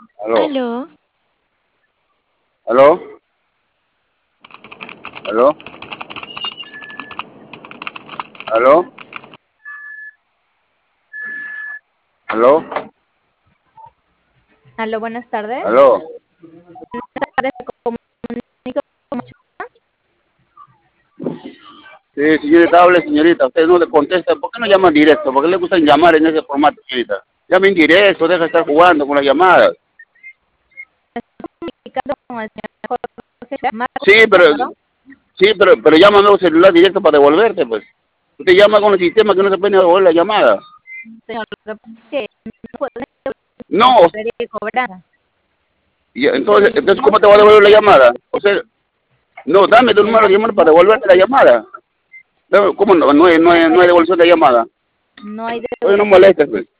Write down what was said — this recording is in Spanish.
Aló, Aló, aló, aló, aló, aló, aló, buenas tardes. aló. Sí, señorita, hable, señorita. Usted no le contesta. ¿Por qué no llama directo? ¿Por qué le gusta llamar en ese formato, señorita? Llame en directo, deja de estar jugando con las llamadas. Comunicando con el señor Jorge Marco, Sí, ¿no? pero llama a nuevo celular directo para devolverte, pues. Usted llama con el sistema que no se puede ni devolver la llamada. Señor, lo que pasa es que no puede No, serie de cobranza. y Si entonces, solicitamos ¿cómo te va a devolver la llamada? O sea, no, dame tu de número la de llamada para devolverte la llamada. ¿Cómo no? No hay devolución de llamada. no hay Oye, no devolución. molestes, pues.